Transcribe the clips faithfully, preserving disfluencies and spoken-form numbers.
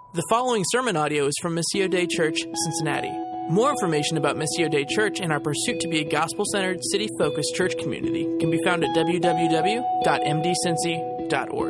The following sermon audio is from Missio Dei Church, Cincinnati. More information about Missio Dei Church and our pursuit to be a gospel-centered, city-focused church community can be found at w w w dot m d cincy dot org.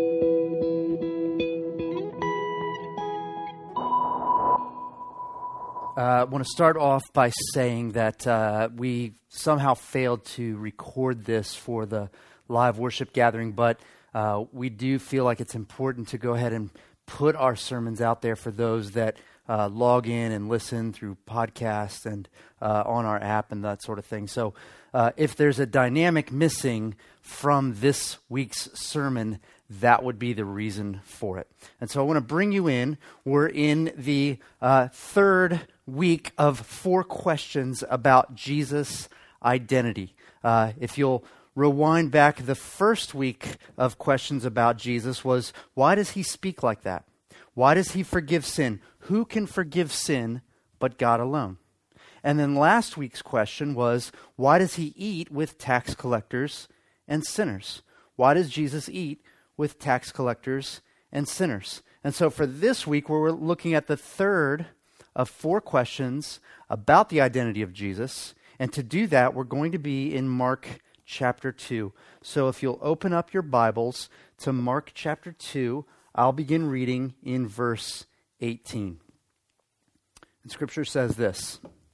Uh, I want to start off by saying that uh, we somehow failed to record this for the live worship gathering, but uh, we do feel like it's important to go ahead and put our sermons out there for those that uh, log in and listen through podcasts and uh, on our app and that sort of thing. So uh, if there's a dynamic missing from this week's sermon, that would be the reason for it. And so I want to bring you in. We're in the uh, third week of four questions about Jesus' identity. Uh, if you'll rewind back, the first week of questions about Jesus was, why does he speak like that? Why does he forgive sin? Who can forgive sin but God alone? And then last week's question was, why does he eat with tax collectors and sinners? Why does Jesus eat with tax collectors and sinners? And so for this week, we're looking at the third of four questions about the identity of Jesus. And to do that, we're going to be in Mark chapter two. So if you'll open up your Bibles to Mark chapter two, I'll begin reading in verse eighteen. And Scripture says this.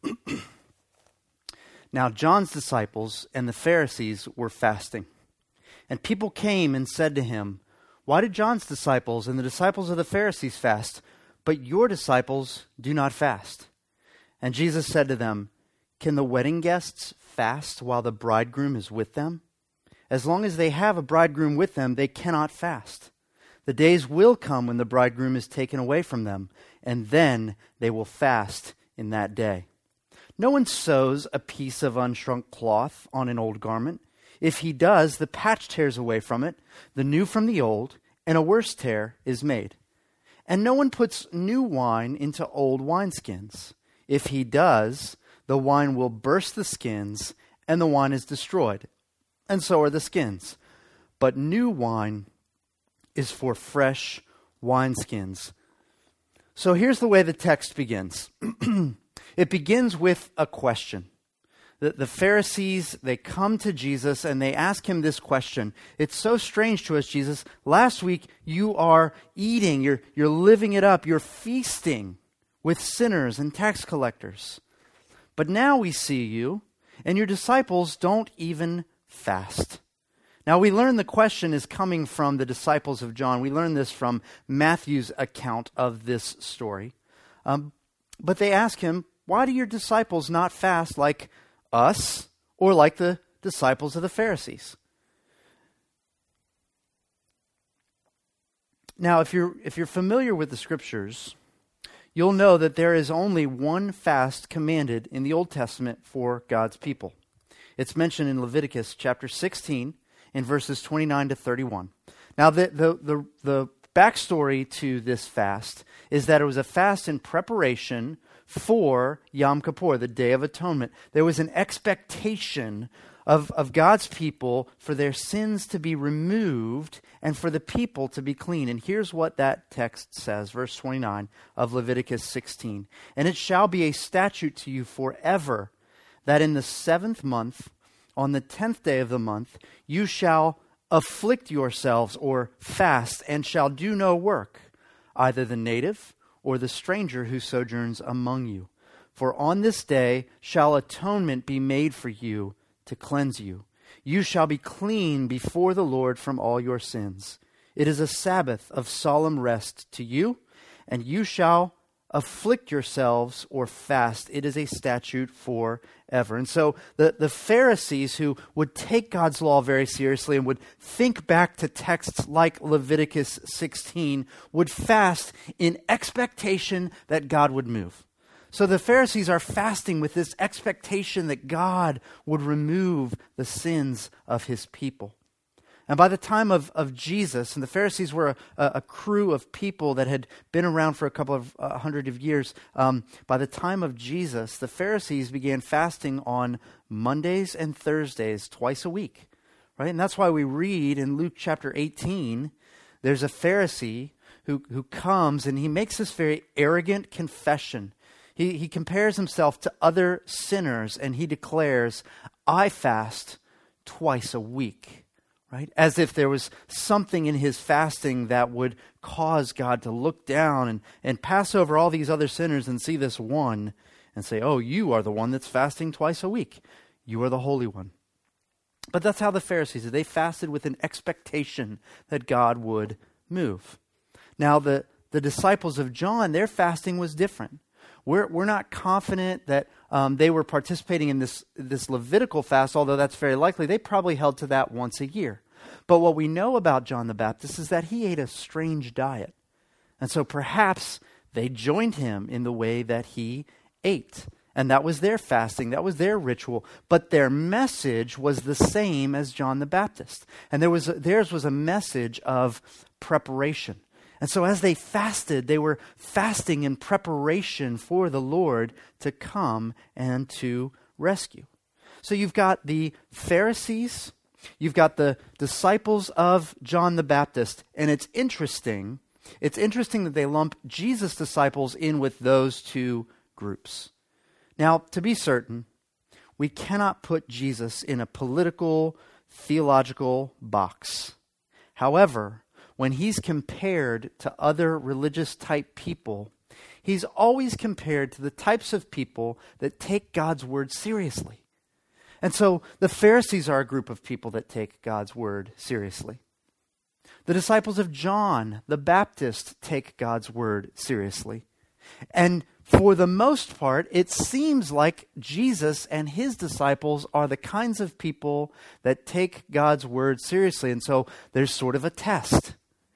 Now John's disciples and the Pharisees were fasting. And people came and said to him, why do John's disciples and the disciples of the Pharisees fast, but your disciples do not fast? And Jesus said to them, can the wedding guests fast while the bridegroom is with them? As long as they have a bridegroom with them, they cannot fast. The days will come when the bridegroom is taken away from them, and then they will fast in that day. No one sews a piece of unshrunk cloth on an old garment. If he does, the patch tears away from it, the new from the old, and a worse tear is made. And no one puts new wine into old wineskins. If he does, the wine will burst the skins, and the wine is destroyed, and so are the skins. But new wine is for fresh wineskins. So here's the way the text begins. It begins with a question. The, the Pharisees, they come to Jesus and they ask him this question. It's so strange to us, Jesus. Last week you are eating, you're, you're living it up, you're feasting with sinners and tax collectors. But now we see you, and your disciples don't even fast. Now we learn the question is coming from the disciples of John. We learn this from Matthew's account of this story. Um, but they ask him, why do your disciples not fast like us or like the disciples of the Pharisees? Now, if you're if you're familiar with the Scriptures, you'll know that there is only one fast commanded in the Old Testament for God's people. It's mentioned in Leviticus chapter sixteen in verses twenty-nine to thirty-one. Now, the, the, the, the backstory to this fast is that it was a fast in preparation for Yom Kippur, the Day of Atonement. There was an expectation of, of God's people for their sins to be removed and for the people to be clean. And here's what that text says, verse twenty-nine of Leviticus sixteen. And it shall be a statute to you forever that in the seventh month, on the tenth day of the month, you shall afflict yourselves or fast and shall do no work, either the native or the stranger who sojourns among you. For on this day shall atonement be made for you to cleanse you. You shall be clean before the Lord from all your sins. It is a Sabbath of solemn rest to you, and you shall afflict yourselves or fast. It is a statute forever. And so the, the Pharisees, who would take God's law very seriously and would think back to texts like Leviticus sixteen, would fast in expectation that God would move. So the Pharisees are fasting with this expectation that God would remove the sins of his people. And by the time of, of Jesus, and the Pharisees were a, a crew of people that had been around for a couple of uh, hundred of years, um, by the time of Jesus, the Pharisees began fasting on Mondays and Thursdays twice a week, right? And that's why we read in Luke chapter eighteen, there's a Pharisee who, who comes and he makes this very arrogant confession. He, he compares himself to other sinners and he declares, I fast twice a week. Right? As if there was something in his fasting that would cause God to look down and, and pass over all these other sinners and see this one and say, oh, you are the one that's fasting twice a week. You are the Holy One. But that's how the Pharisees did. They fasted with an expectation that God would move. Now, the, the disciples of John, their fasting was different. We're, we're not confident that um, they were participating in this, this Levitical fast, although that's very likely. They probably held to that once a year. But what we know about John the Baptist is that he ate a strange diet. And so perhaps they joined him in the way that he ate. And that was their fasting. That was their ritual. But their message was the same as John the Baptist. And there was a, theirs was a message of preparation. And so as they fasted, they were fasting in preparation for the Lord to come and to rescue. So you've got the Pharisees, you've got the disciples of John the Baptist, and it's interesting, it's interesting that they lump Jesus' disciples in with those two groups. Now, to be certain, we cannot put Jesus in a political, theological box. However, when he's compared to other religious type people, he's always compared to the types of people that take God's word seriously. And so the Pharisees are a group of people that take God's word seriously. The disciples of John the Baptist take God's word seriously. And for the most part, it seems like Jesus and his disciples are the kinds of people that take God's word seriously. And so there's sort of a test.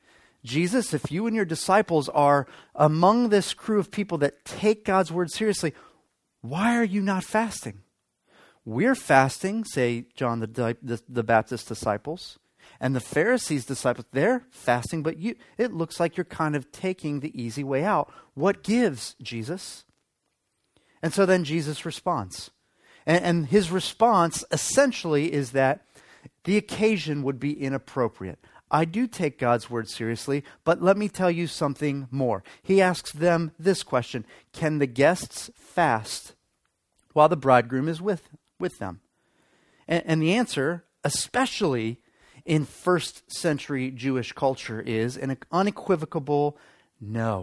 Jesus, if you and your disciples are among this crew of people that take God's word seriously, why are you not fasting? We're fasting, say John the, the, the Baptist disciples, and the Pharisees' disciples, they're fasting, but you, it looks like you're kind of taking the easy way out. What gives, Jesus? And so then Jesus responds. And, and his response essentially is that the occasion would be inappropriate. I do take God's word seriously, but let me tell you something more. He asks them this question: can the guests fast while the bridegroom is with, with them? And, and the answer, especially in first century Jewish culture, is an unequivocal no.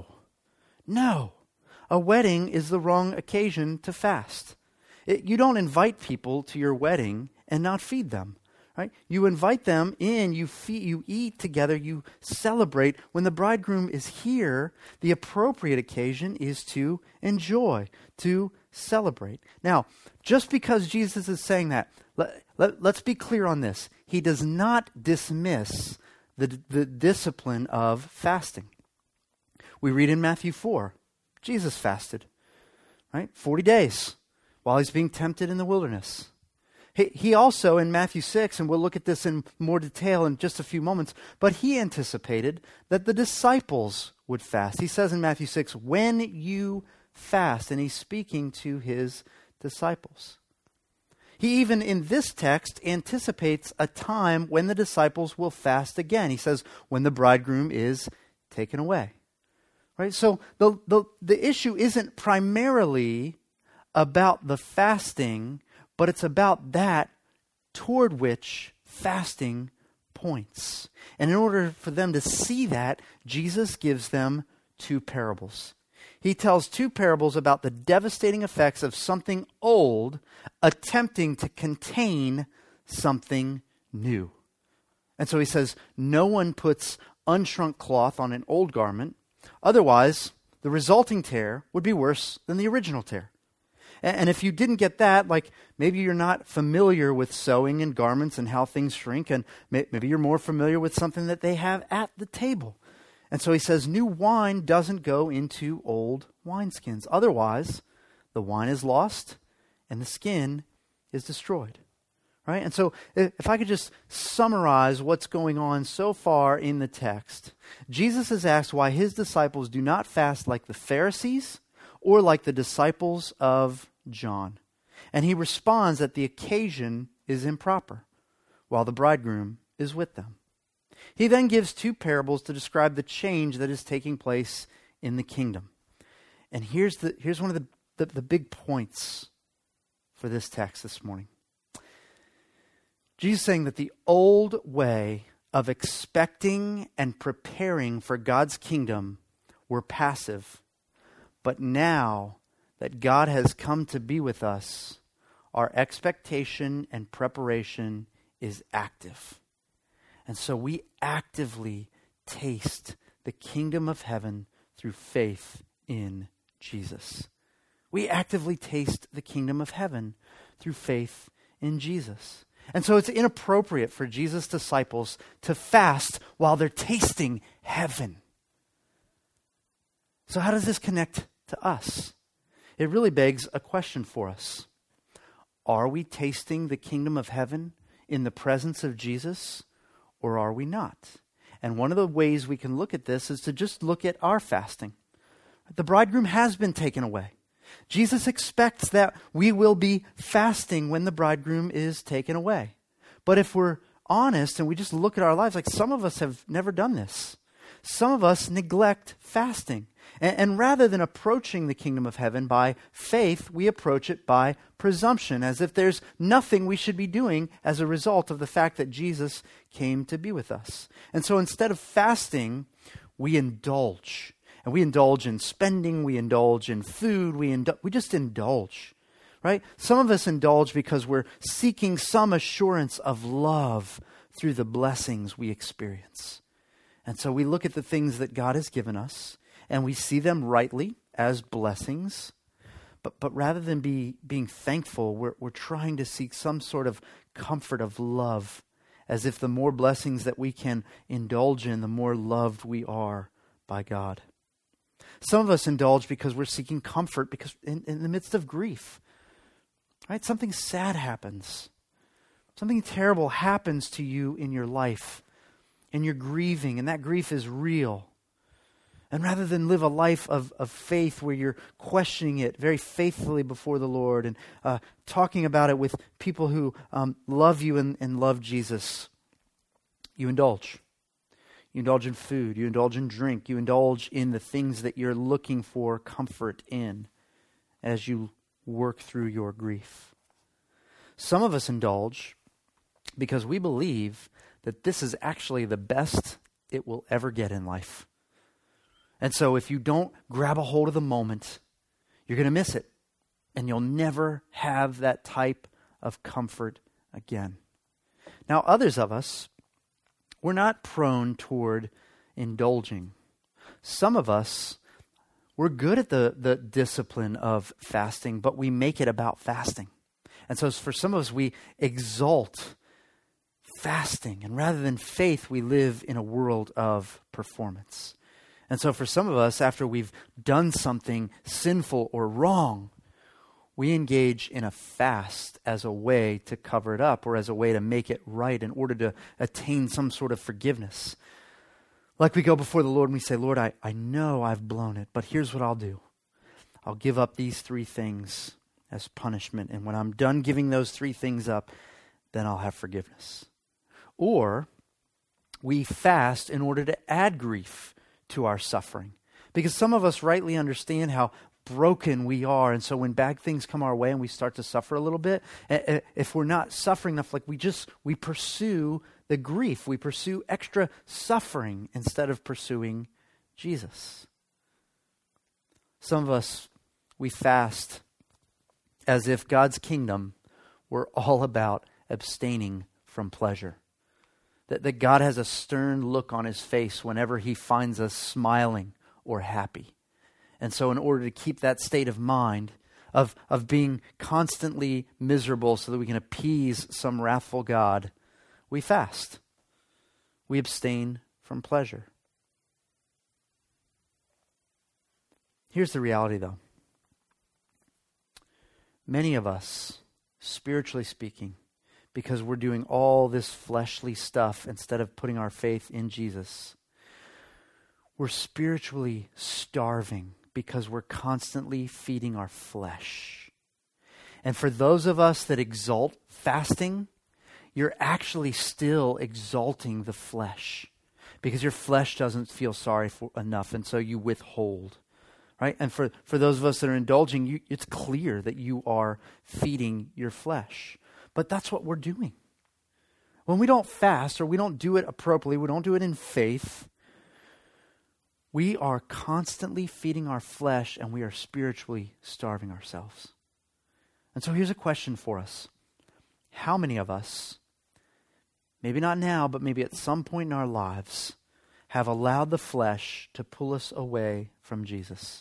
No. A wedding is the wrong occasion to fast. It, you don't invite people to your wedding and not feed them. Right? You invite them in, you feed, you eat together, you celebrate. When the bridegroom is here, the appropriate occasion is to enjoy, to celebrate. Now, just because Jesus is saying that, let, let, let's be clear on this. He does not dismiss the, the discipline of fasting. We read in Matthew four, Jesus fasted, right? forty days while he's being tempted in the wilderness. He also, in Matthew six, and we'll look at this in more detail in just a few moments, but he anticipated that the disciples would fast. He says in Matthew six, when you fast, and he's speaking to his disciples. He even, in this text, anticipates a time when the disciples will fast again. He says, when the bridegroom is taken away. Right? So the, the, the issue isn't primarily about the fasting, but it's about that toward which fasting points. And in order for them to see that, Jesus gives them two parables. He tells two parables about the devastating effects of something old attempting to contain something new. And so he says, no one puts unshrunk cloth on an old garment. Otherwise, the resulting tear would be worse than the original tear. And if you didn't get that, like maybe you're not familiar with sewing and garments and how things shrink, and maybe you're more familiar with something that they have at the table. And so he says, new wine doesn't go into old wineskins. Otherwise, the wine is lost and the skin is destroyed. Right? And so if I could just summarize what's going on so far in the text, Jesus has asked why his disciples do not fast like the Pharisees or like the disciples of John. And he responds that the occasion is improper while the bridegroom is with them. He then gives two parables to describe the change that is taking place in the kingdom. And here's the here's one of the, the, the big points for this text this morning. Jesus is saying that the old way of expecting and preparing for God's kingdom were passive. But now that God has come to be with us, our expectation and preparation is active. And so we actively taste the kingdom of heaven through faith in Jesus. We actively taste the kingdom of heaven through faith in Jesus. And so it's inappropriate for Jesus' disciples to fast while they're tasting heaven. So how does this connect to us? It really begs a question for us. Are we tasting the kingdom of heaven in the presence of Jesus, or are we not? And one of the ways we can look at this is to just look at our fasting. The bridegroom has been taken away. Jesus expects that we will be fasting when the bridegroom is taken away. But if we're honest and we just look at our lives, like some of us have never done this. Some of us neglect fasting. And, and rather than approaching the kingdom of heaven by faith, we approach it by presumption, as if there's nothing we should be doing as a result of the fact that Jesus came to be with us. And so instead of fasting, we indulge. And we indulge in spending, we indulge in food, we indul- we just indulge, right? Some of us indulge because we're seeking some assurance of love through the blessings we experience. And so we look at the things that God has given us, and we see them rightly as blessings. But but rather than be being thankful, we're we're trying to seek some sort of comfort of love, as if the more blessings that we can indulge in, the more loved we are by God. Some of us indulge because we're seeking comfort because in, in the midst of grief, right? Something sad happens. Something terrible happens to you in your life, and you're grieving, and that grief is real. And rather than live a life of, of faith where you're questioning it very faithfully before the Lord and uh, talking about it with people who um, love you and, and love Jesus, you indulge. You indulge in food, you indulge in drink, you indulge in the things that you're looking for comfort in as you work through your grief. Some of us indulge because we believe that this is actually the best it will ever get in life. And so if you don't grab a hold of the moment, you're going to miss it. And you'll never have that type of comfort again. Now, others of us, we're not prone toward indulging. Some of us, we're good at the, the discipline of fasting, but we make it about fasting. And so for some of us, we exalt fasting. And rather than faith, we live in a world of performance. And so for some of us, after we've done something sinful or wrong, we engage in a fast as a way to cover it up or as a way to make it right in order to attain some sort of forgiveness. Like we go before the Lord and we say, Lord, I, I know I've blown it, but here's what I'll do. I'll give up these three things as punishment. And when I'm done giving those three things up, then I'll have forgiveness. Or we fast in order to add grief to our suffering. Because some of us rightly understand how broken we are. And so when bad things come our way and we start to suffer a little bit, if we're not suffering enough, like we just, we pursue the grief. We pursue extra suffering instead of pursuing Jesus. Some of us, we fast as if God's kingdom were all about abstaining from pleasure. That, that God has a stern look on his face whenever he finds us smiling or happy. And so in order to keep that state of mind of, of being constantly miserable so that we can appease some wrathful God, we fast. We abstain from pleasure. Here's the reality though. Many of us, spiritually speaking, because we're doing all this fleshly stuff instead of putting our faith in Jesus, we're spiritually starving because we're constantly feeding our flesh. And for those of us that exalt fasting, you're actually still exalting the flesh because your flesh doesn't feel sorry for enough, and so you withhold, right? And for, for those of us that are indulging, you, it's clear that you are feeding your flesh. But that's what we're doing. When we don't fast or we don't do it appropriately, we don't do it in faith, we are constantly feeding our flesh and we are spiritually starving ourselves. And so here's a question for us. How many of us, maybe not now, but maybe at some point in our lives, have allowed the flesh to pull us away from Jesus?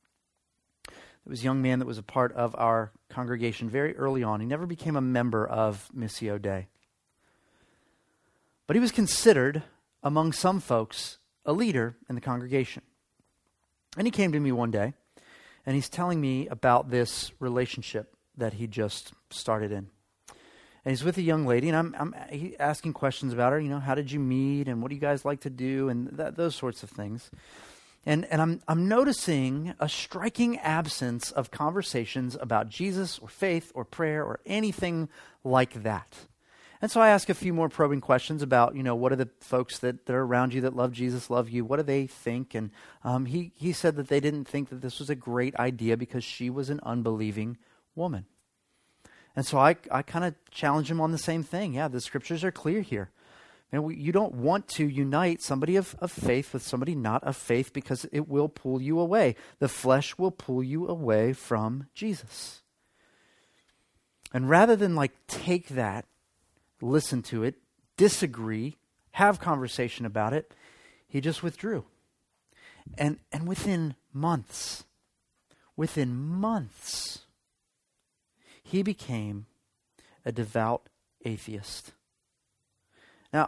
There was a young man that was a part of our congregation very early on. He never became a member of Missio Dei. But he was considered, among some folks, a leader in the congregation. And he came to me one day, and he's telling me about this relationship that he just started in. And he's with a young lady, and I'm, I'm he asking questions about her. You know, how did you meet, and what do you guys like to do, and that, those sorts of things. And and I'm I'm noticing a striking absence of conversations about Jesus or faith or prayer or anything like that. And so I ask a few more probing questions about, you know, what are the folks that, that are around you that love Jesus, love you? What do they think? And um, he he said that they didn't think that this was a great idea because she was an unbelieving woman. And so I, I kind of challenge him on the same thing. Yeah, the scriptures are clear here. And we, you don't want to unite somebody of, of faith with somebody not of faith because it will pull you away. The flesh will pull you away from Jesus. And rather than like take that, listen to it, disagree, have conversation about it, he just withdrew. And and within months, within months, he became a devout atheist. Now,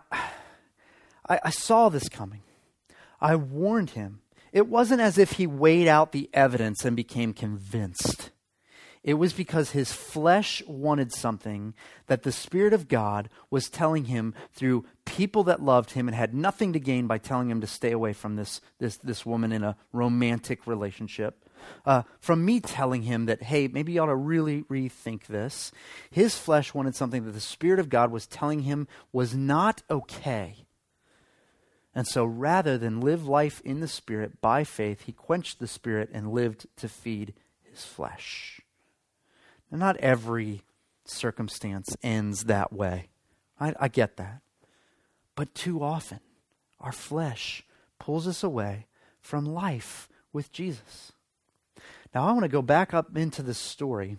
I, I saw this coming. I warned him. It wasn't as if he weighed out the evidence and became convinced. It was because his flesh wanted something that the Spirit of God was telling him through people that loved him and had nothing to gain by telling him to stay away from this, this, this woman in a romantic relationship. Uh, from me telling him that, hey, maybe you ought to really rethink this. His flesh wanted something that the Spirit of God was telling him was not okay. And so rather than live life in the Spirit by faith, he quenched the Spirit and lived to feed his flesh. Now, not every circumstance ends that way. I, I get that. But too often, our flesh pulls us away from life with Jesus. Now, I want to go back up into this story.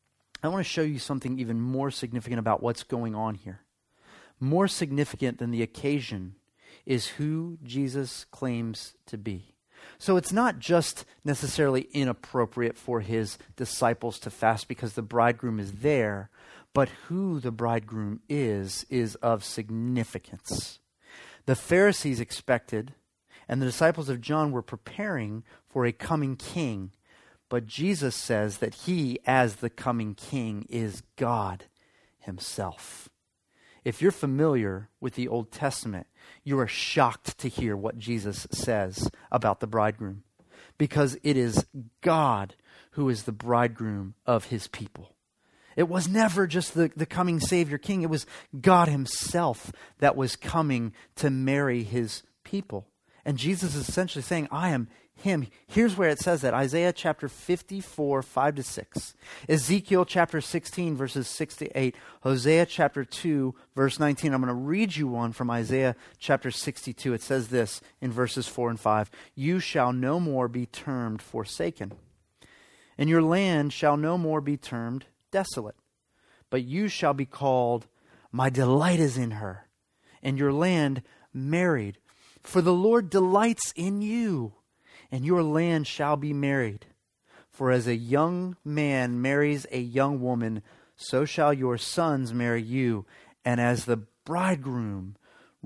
I want to show you something even more significant about what's going on here. More significant than the occasion is who Jesus claims to be. So it's not just necessarily inappropriate for his disciples to fast because the bridegroom is there, but who the bridegroom is, is of significance. The Pharisees expected, and the disciples of John were preparing for a coming king. But Jesus says that he, as the coming king, is God himself. If you're familiar with the Old Testament, you are shocked to hear what Jesus says about the bridegroom, because it is God who is the bridegroom of his people. It was never just the, the coming Savior King. It was God himself that was coming to marry his people. And Jesus is essentially saying, I am him. Here's where it says that. Isaiah chapter fifty-four, five to six. Ezekiel chapter sixteen, verses six to eight. Hosea chapter two, verse nineteen. I'm going to read you one from Isaiah chapter sixty-two. It says this in verses four and five. You shall no more be termed forsaken, and your land shall no more be termed desolate. But you shall be called, my delight is in her, and your land married. For the Lord delights in you, and your land shall be married. For as a young man marries a young woman, so shall your sons marry you. And as the bridegroom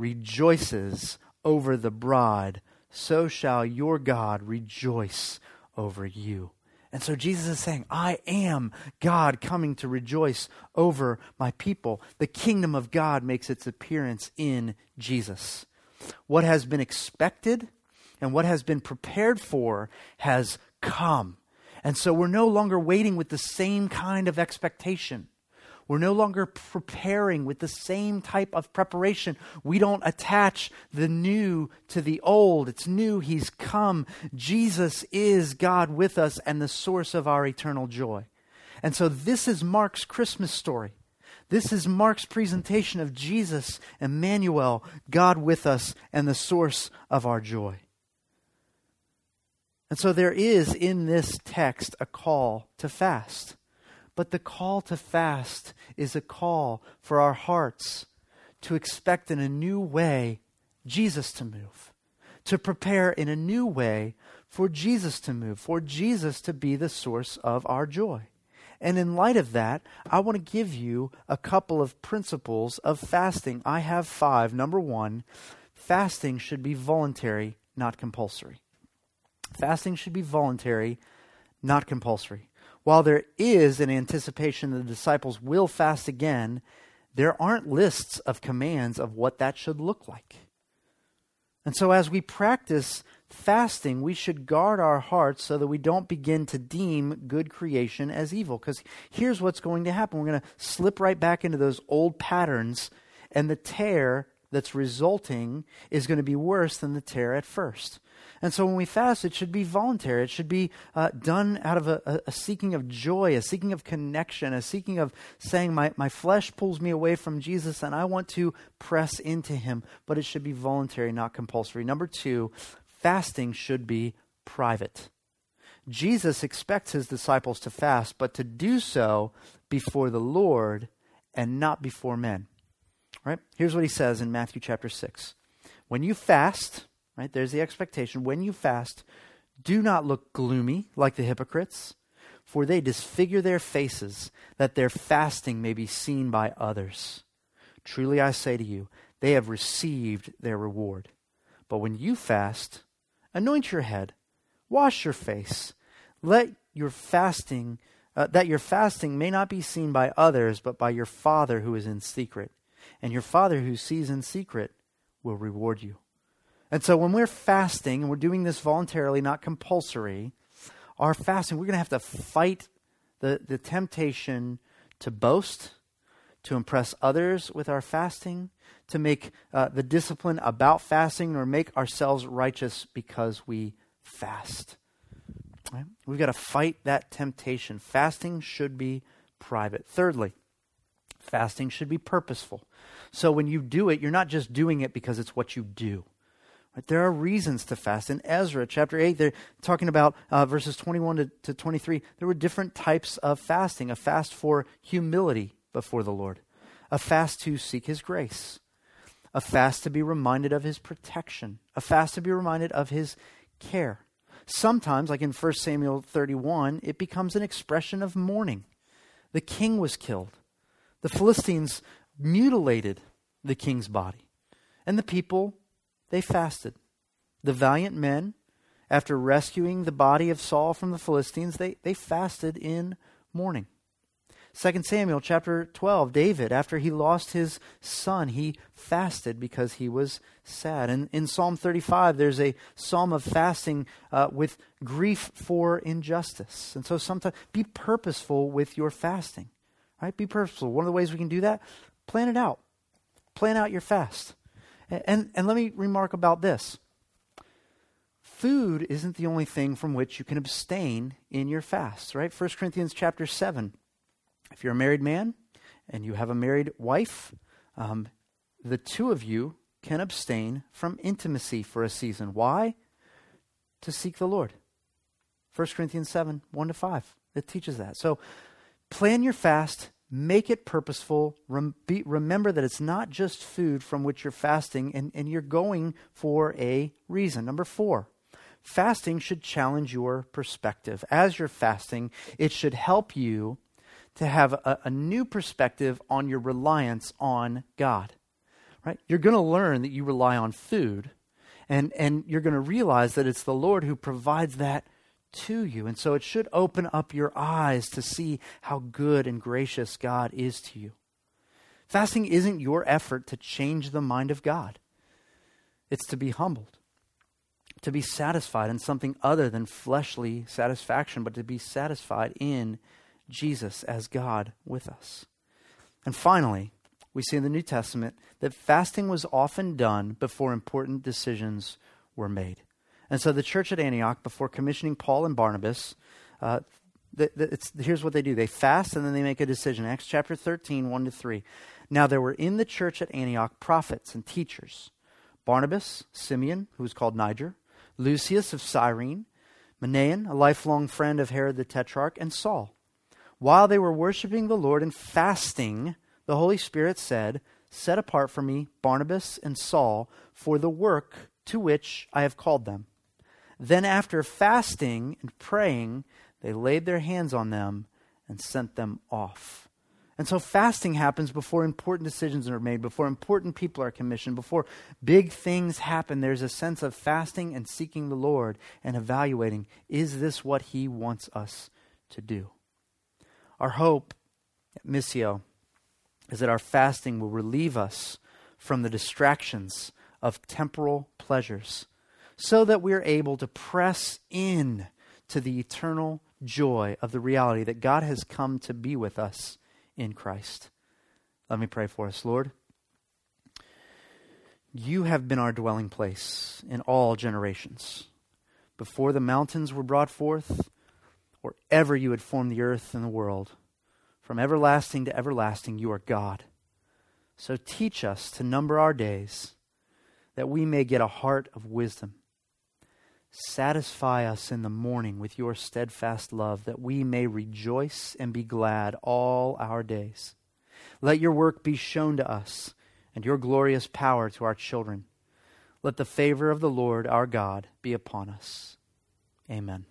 rejoices over the bride, so shall your God rejoice over you. And so Jesus is saying, I am God coming to rejoice over my people. The kingdom of God makes its appearance in Jesus. What has been expected and what has been prepared for has come. And so we're no longer waiting with the same kind of expectation. We're no longer preparing with the same type of preparation. We don't attach the new to the old. It's new. He's come. Jesus is God with us and the source of our eternal joy. And so this is Mark's Christmas story. This is Mark's presentation of Jesus, Emmanuel, God with us and the source of our joy. And so there is in this text a call to fast. But the call to fast is a call for our hearts to expect in a new way Jesus to move, to prepare in a new way for Jesus to move, for Jesus to be the source of our joy. And in light of that, I want to give you a couple of principles of fasting. I have five. Number one, fasting should be voluntary, not compulsory. Fasting should be voluntary, not compulsory. While there is an anticipation the disciples will fast again, there aren't lists of commands of what that should look like. And so as we practice fasting, we should guard our hearts so that we don't begin to deem good creation as evil. Because here's what's going to happen. We're going to slip right back into those old patterns, and the tear that's resulting is going to be worse than the tear at first. And so when we fast, it should be voluntary. It should be uh, done out of a, a, a seeking of joy, a seeking of connection, a seeking of saying, my, my flesh pulls me away from Jesus and I want to press into him. But it should be voluntary, not compulsory. Number two, fasting should be private. Jesus expects his disciples to fast, but to do so before the Lord and not before men. Right? Here's what he says in Matthew chapter six. When you fast, right, there's the expectation. When you fast, do not look gloomy like the hypocrites, for they disfigure their faces, that their fasting may be seen by others. Truly I say to you, they have received their reward. But when you fast, anoint your head, wash your face, let your fasting, uh, that your fasting may not be seen by others, but by your Father who is in secret. And your Father who sees in secret will reward you. And so when we're fasting, and we're doing this voluntarily, not compulsory, our fasting, we're going to have to fight the, the temptation to boast, to impress others with our fasting, to make uh, the discipline about fasting, or make ourselves righteous because we fast. Right? We've got to fight that temptation. Fasting should be private. Thirdly, fasting should be purposeful. So when you do it, you're not just doing it because it's what you do. Right? There are reasons to fast. In Ezra chapter eight, they're talking about uh, verses twenty-one to, to twenty-three. There were different types of fasting. A fast for humility before the Lord. A fast to seek his grace. A fast to be reminded of his protection. A fast to be reminded of his care. Sometimes, like in First Samuel thirty-one, it becomes an expression of mourning. The king was killed. The Philistines mutilated the king's body. And the people, they fasted. The valiant men, after rescuing the body of Saul from the Philistines, they, they fasted in mourning. Second Samuel chapter twelve, David, after he lost his son, he fasted because he was sad. And in Psalm thirty-five, there's a psalm of fasting uh, with grief for injustice. And so sometimes be purposeful with your fasting. Right? Be purposeful. One of the ways we can do that, plan it out. Plan out your fast. And, and, and let me remark about this. Food isn't the only thing from which you can abstain in your fast, right? First Corinthians chapter seven. If you're a married man and you have a married wife, um, the two of you can abstain from intimacy for a season. Why? To seek the Lord. First Corinthians seven, one to five. It teaches that. So plan your fast, make it purposeful. Rem- be, remember that it's not just food from which you're fasting, and, and you're going for a reason. Number four, fasting should challenge your perspective. As you're fasting, it should help you to have a, a new perspective on your reliance on God. Right? You're going to learn that you rely on food, and, and you're going to realize that it's the Lord who provides that to you. And so it should open up your eyes to see how good and gracious God is to you. Fasting isn't your effort to change the mind of God. It's to be humbled, to be satisfied in something other than fleshly satisfaction, but to be satisfied in Jesus as God with us. And finally, we see in the New Testament that fasting was often done before important decisions were made. And so the church at Antioch, before commissioning Paul and Barnabas, uh, the, the, it's, here's what they do. They fast and then they make a decision. Acts chapter thirteen, one to three. Now there were in the church at Antioch prophets and teachers. Barnabas, Simeon, who was called Niger, Lucius of Cyrene, Manaen, a lifelong friend of Herod the Tetrarch, and Saul. While they were worshiping the Lord and fasting, the Holy Spirit said, "Set apart for me Barnabas and Saul for the work to which I have called them." Then after fasting and praying, they laid their hands on them and sent them off. And so fasting happens before important decisions are made, before important people are commissioned, before big things happen. There's a sense of fasting and seeking the Lord and evaluating, is this what He wants us to do? Our hope at Missio is that our fasting will relieve us from the distractions of temporal pleasures so that we're able to press in to the eternal joy of the reality that God has come to be with us in Christ. Let me pray for us. Lord, You have been our dwelling place in all generations. Before the mountains were brought forth, or ever You had formed the earth and the world, from everlasting to everlasting, You are God. So teach us to number our days, that we may get a heart of wisdom. Satisfy us in the morning with Your steadfast love, that we may rejoice and be glad all our days. Let Your work be shown to us, and Your glorious power to our children. Let the favor of the Lord our God be upon us. Amen.